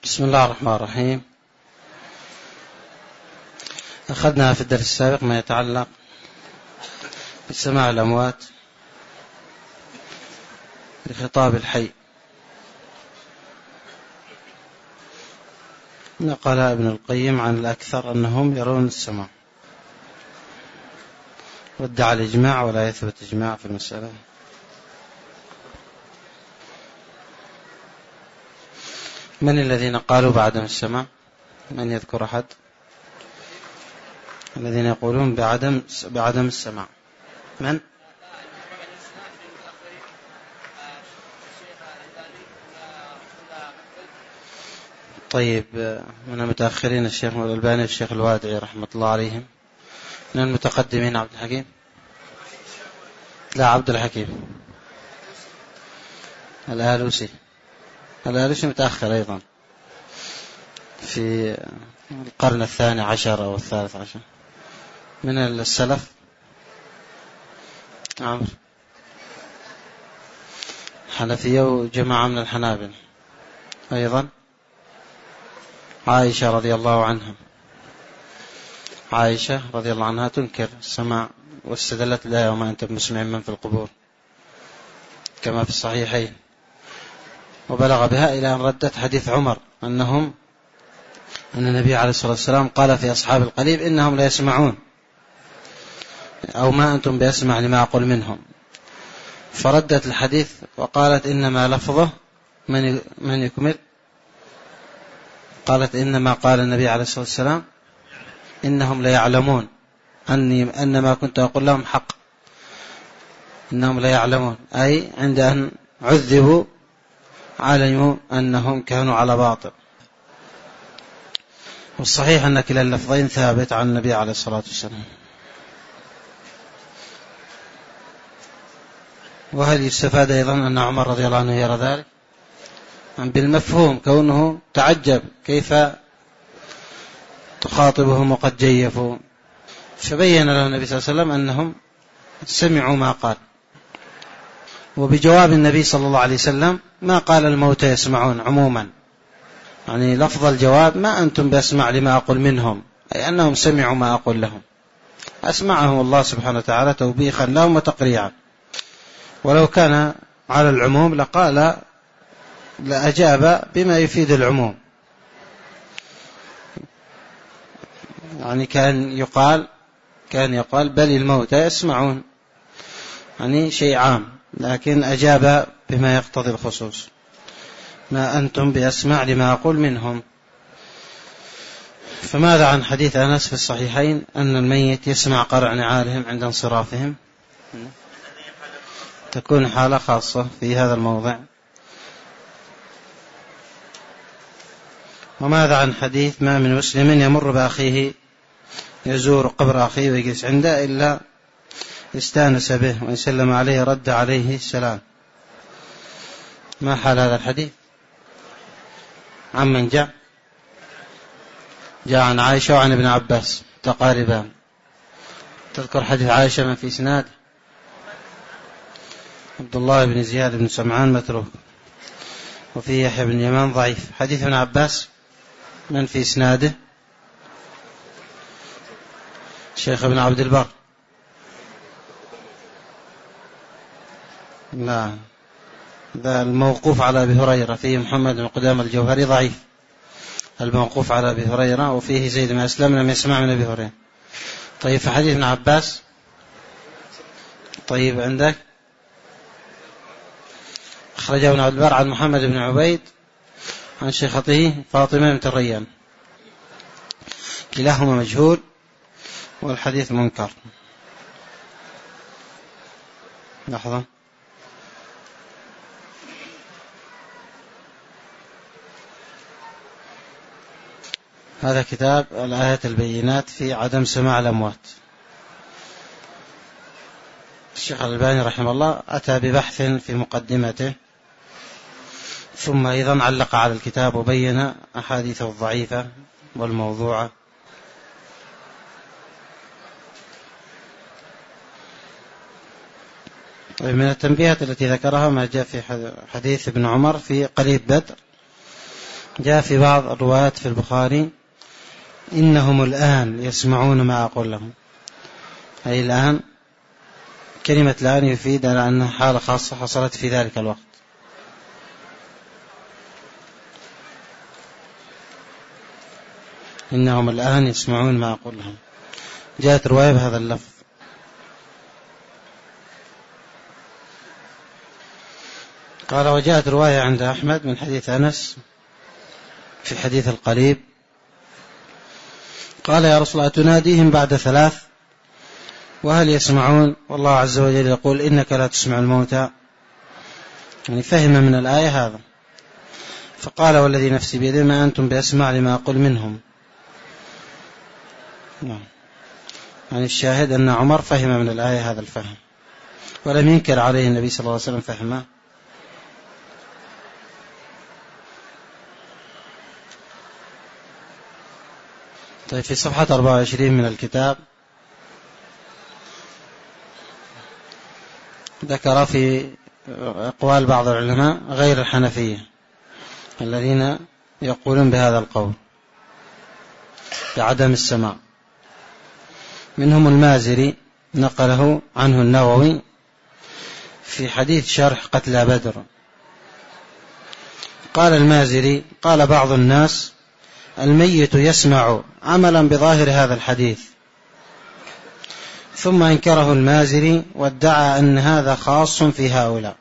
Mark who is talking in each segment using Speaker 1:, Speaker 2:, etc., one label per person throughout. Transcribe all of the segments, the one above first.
Speaker 1: بسم الله الرحمن الرحيم. أخذنا في الدرس السابق ما يتعلق بسماع الأموات لخطاب الحي. نقل ابن القيم عن الأكثر أنهم يرون السماع، وادعى الإجماع ولا يثبت إجماع في المسألة. من الذين قالوا بعدم السماع؟ من يذكر أحد؟ الذين يقولون بعدم السماع من؟ طيب، من المتأخرين الشيخ الألباني والشيخ الوادعي رحمة الله عليهم. من المتقدمين عبد الحكيم؟ لا، عبد الحكيم الآلوسي متأخر أيضا في القرن 12 أو 13. من السلف عمرو، حنفية وجماعة من الحنابلة أيضا. عائشة رضي الله عنها، عائشة رضي الله عنها تنكر السماع واستدلت الآية وما أنت بمسمع من في القبور كما في الصحيحين، وبلغ بها إلى أن ردت حديث عمر أن النبي عليه الصلاة والسلام قال في أصحاب القليب إنهم لا يسمعون، أو ما أنتم بيسمع لما أقول منهم، فردت الحديث وقالت إنما لفظه من يكمل. قالت إنما قال النبي عليه الصلاة والسلام إنهم لا يعلمون أن ما كنت أقول لهم حق. إنهم لا يعلمون أي عند أن عذبوا علموا أنهم كانوا على باطل. والصحيح أن كلا اللفظين ثابت عن النبي عليه الصلاة والسلام. وهل يستفاد أيضا أن عمر رضي الله عنه يرى ذلك بالمفهوم، كونه تعجب كيف تخاطبهم وقد جيفوا، فبين له النبي صلى الله عليه وسلم أنهم سمعوا ما قال. وبجواب النبي صلى الله عليه وسلم ما قال الموتى يسمعون عموما، يعني لفظ الجواب ما أنتم بأسمع لما أقول منهم، أي أنهم سمعوا ما أقول لهم، أسمعهم الله سبحانه وتعالى توبيخا لهم وتقريعا. ولو كان على العموم لقال لأجاب بما يفيد العموم، يعني كان يقال بل الموتى يسمعون، يعني شيء عام، لكن أجاب بما يقتضي الخصوص، ما أنتم بأسمع لما أقول منهم. فماذا عن حديث أنس في الصحيحين أن الميت يسمع قرع نعالهم عند انصرافهم؟ تكون حالة خاصة في هذا الموضع. وماذا عن حديث ما من مسلم يمر بأخيه يزور قبر أخيه ويجلس عنده إلا استانس به وإن سلم عليه رد عليه السلام؟ ما حال هذا الحديث؟ عمن جاء عن عائشة وعن ابن عباس تقاربان. تذكر حديث عائشة من في إسناد؟ عبد الله بن زياد بن سمعان متروك، وفي يحيى بن يمان ضعيف. حديث ابن عباس من في إسناده؟ شيخ ابن عبد البر. لا، ذا الموقوف على أبي هريرة فيه محمد بن قدامة الجوهري ضعيف، الموقوف على أبي هريرة، وفيه زيد بن أسلم لم يسمع من أبي هريرة. طيب، في حديث ابن عباس؟ طيب، عندك أخرجه ابن عبد البر عن محمد بن عبيد عن شيخته فاطمة بنت الريان، كلاهما مجهول والحديث منكر. لحظة، هذا كتاب الآيات البينات في عدم سماع الأموات. الشيخ الألباني رحمه الله أتى ببحث في مقدمته، ثم أيضا علق على الكتاب وبين أحاديثه الضعيفة والموضوعة. من التنبيهات التي ذكرها ما جاء في حديث ابن عمر في قليب بدر جاء في بعض الروايات في البخاري إنهم الآن يسمعون ما أقول لهم، أي الآن، كلمة الآن يفيد على أنها حالة خاصة حصلت في ذلك الوقت. إنهم الآن يسمعون ما أقول لهم. جاءت رواية بهذا اللفظ. قال وجاءت رواية عند أحمد من حديث أنس في حديث القريب قال يا رسول الله تناديهم بعد 3 وهل يسمعون؟ والله عز وجل يقول إنك لا تسمع الموتى، يعني فهم من الآية هذا، فقال والذي نفسي بيده ما أنتم بأسمع لما أقول منهم. يعني الشاهد أن عمر فهم من الآية هذا الفهم، ولم ينكر عليه النبي صلى الله عليه وسلم فهمه. طيب في صفحة 24 من الكتاب ذكر في أقوال بعض العلماء غير الحنفية الذين يقولون بهذا القول بعدم السماع، منهم المازري نقله عنه النووي في حديث شرح قتلى بدر. قال المازري قال بعض الناس الميت يسمع عملا بظاهر هذا الحديث، ثم انكره المازري وادعى أن هذا خاص في هؤلاء.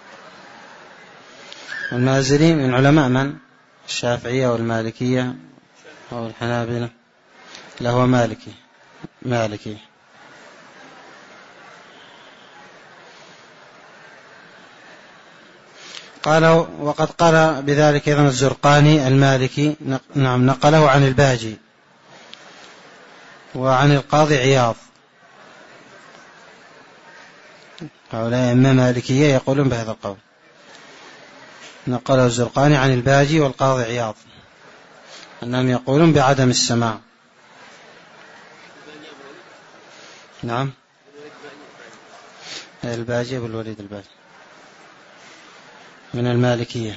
Speaker 1: المازري من علماء من؟ الشافعية والمالكية أو الحنابلة؟ لا هو مالكي. قالوا وقد قال بذلك أيضا الزرقاني المالكي، نعم، نقله عن الباجي وعن القاضي عياض. هؤلاء أئمة مالكية يقولون بهذا القول، نقله الزرقاني عن الباجي والقاضي عياض أنهم يقولون بعدم السماع. نعم، الباجي أبو الوليد الباجي من المالكية.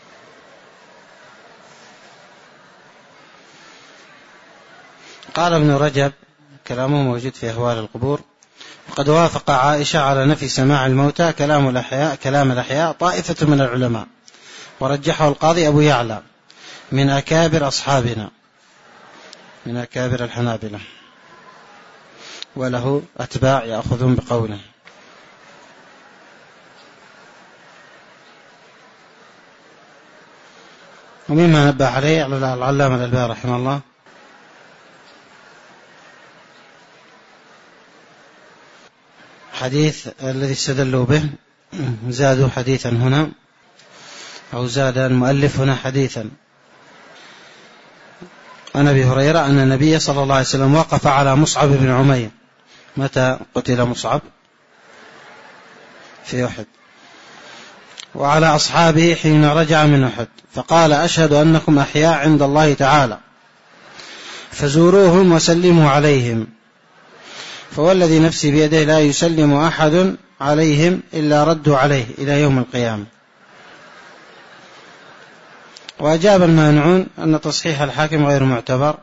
Speaker 1: قال ابن رجب كلامه موجود في أهوال القبور وقد وافق عائشة على نفي سماع الموتى كلام الأحياء طائفة من العلماء، ورجحه القاضي أبو يعلى من أكابر أصحابنا من أكابر الحنابلة، وله أتباع يأخذون بقوله. ومما نبه عليه على العلامة الألباني رحمه الله حديث الذي استدلوا به، زادوا حديثا هنا، أو زاد المؤلف هنا حديثا عن أبي هريرة أن النبي صلى الله عليه وسلم وقف على مصعب بن عمير. متى قتل مصعب؟ في أحد. وعلى أصحابه حين رجع من أحد، فقال أشهد أنكم أحياء عند الله تعالى فزوروهم وسلموا عليهم، فوالذي نفسي بيده لا يسلم أحد عليهم إلا ردوا عليه إلى يوم القيامة. وأجاب المانعون أن تصحيح الحاكم غير معتبر.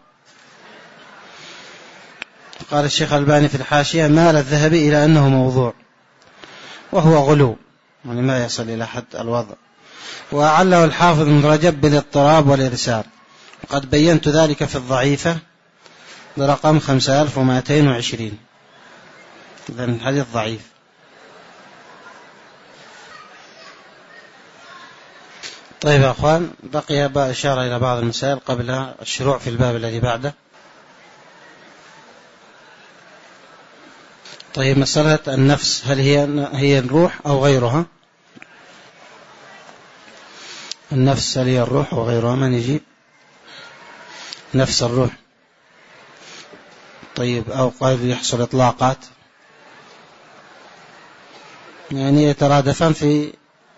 Speaker 1: قال الشيخ الألباني في الحاشية مال الذهبي إلى أنه موضوع، وهو غلو، يعني ما يصل إلى حد الوضع. وأعله الحافظ ابن رجب بالاضطراب والإرسال، وقد بينت ذلك في الضعيفة برقم 5220. إذن الحديث ضعيف. طيب يا أخوان، بقي إشارة إلى بعض المسائل قبل الشروع في الباب الذي بعده. طيب، مسألة النفس هل هي الروح أو غيرها؟ النفس هل هي الروح أو غيرها؟ من يجيب؟ نفس الروح. طيب، أو قد يحصل إطلاقات، يعني يترادفان في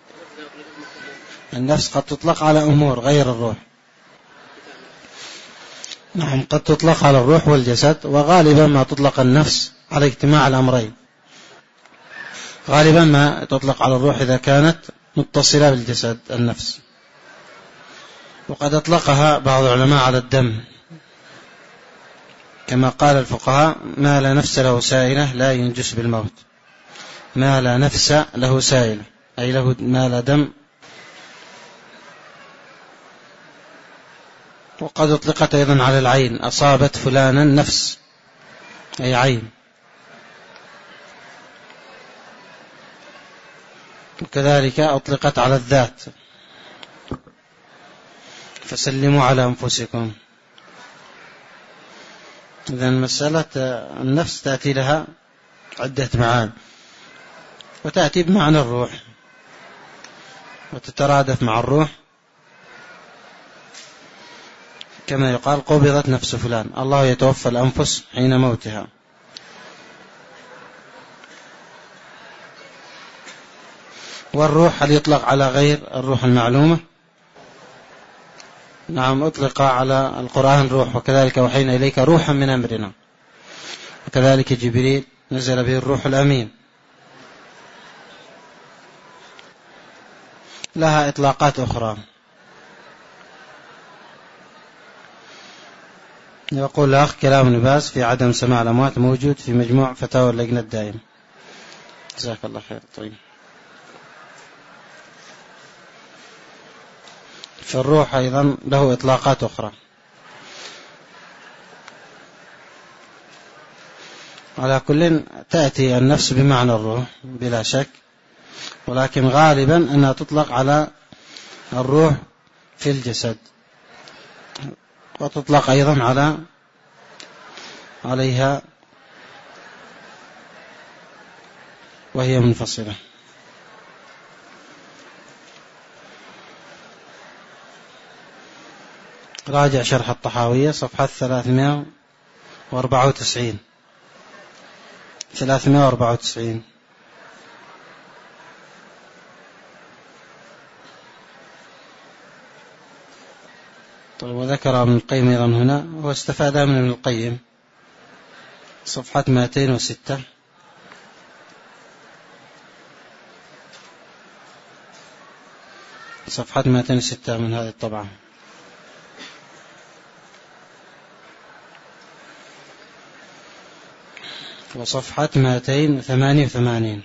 Speaker 1: النفس، قد تطلق على أمور غير الروح. نعم، قد تطلق على الروح والجسد، وغالبا ما تطلق النفس على اجتماع الأمرين. غالبا ما تطلق على الروح إذا كانت متصلة بالجسد النفس، وقد أطلقها بعض العلماء على الدم، كما قال الفقهاء: ما لا نفس له سائلة لا ينجس بالموت. ما لا نفس له سائلة أي له ما لا دم. وقد أطلقت أيضا على العين: أصابت فلانا نفس أي عين. وكذلك أطلقت على الذات: فسلموا على أنفسكم. إذن مسألة النفس تأتي لها عدة معاني، وتأتي بمعنى الروح، وتترادف مع الروح، كما يقال: قبضت نفس فلان، الله يتوفى الأنفس حين موتها. والروح هل يطلق على غير الروح المعلومة؟ نعم، أطلق على القرآن روح: وكذلك أوحينا إليك روحا من أمرنا. وكذلك جبريل نزل به الروح الأمين. لها إطلاقات أخرى. يقول الأخ: كلام ابن باز في عدم سماع الأموات موجود في مجموع فتاوى اللجنة الدائمة. جزاك الله خير. طيب، فالروح أيضا له إطلاقات أخرى. على كل تأتي النفس بمعنى الروح بلا شك، ولكن غالبا أنها تطلق على الروح في الجسد، وتطلق أيضا عليها وهي منفصلة. راجع شرح الطحاوية صفحة 394. طيب، وذكر ابن القيم أيضا هنا، واستفاد من ابن القيم صفحة 206. صفحة 206 من هذه الطبعة. وصفحة 288.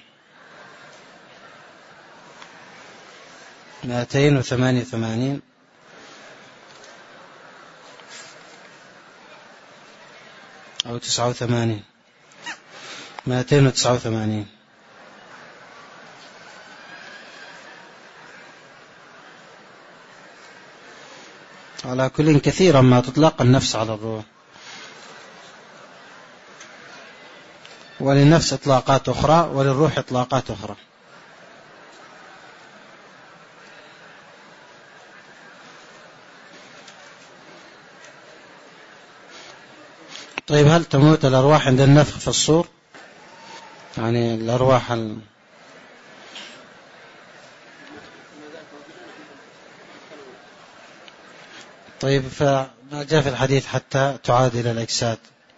Speaker 1: أو 89. 289. على كل كثيرا ما تطلق النفس على الروح، وللنفس إطلاقات أخرى، وللروح إطلاقات أخرى. طيب، هل تموت الأرواح عند النفخ في الصور؟ يعني الأرواح طيب، فما جاء في الحديث حتى تعادل الأجساد؟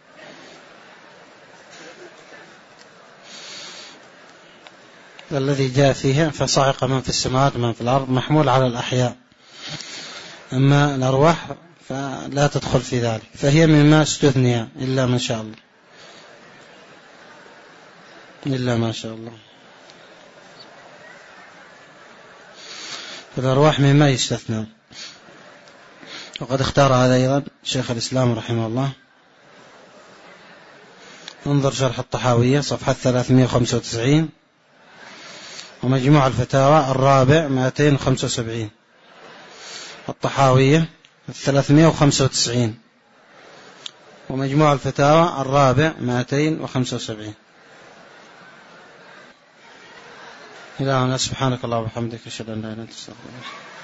Speaker 1: الذي جاء فيه فصعق من في السماوات ومن في الأرض محمول على الأحياء، أما الأرواح فلا تدخل في ذلك، فهي مما استثني إلا ما شاء الله، إلا ما شاء الله. فالأرواح مما يستثنى. وقد اختار هذا أيضا شيخ الإسلام رحمه الله. انظر شرح الطحاوية صفحة 395، ومجموع الفتاوى الرابع 275. الطحاوية 395، ومجموع الفتاوى الرابع 275. إلهنا سبحانك الله وبحمدك، أشهد أن لا إله إلا أنت، أستغفرك.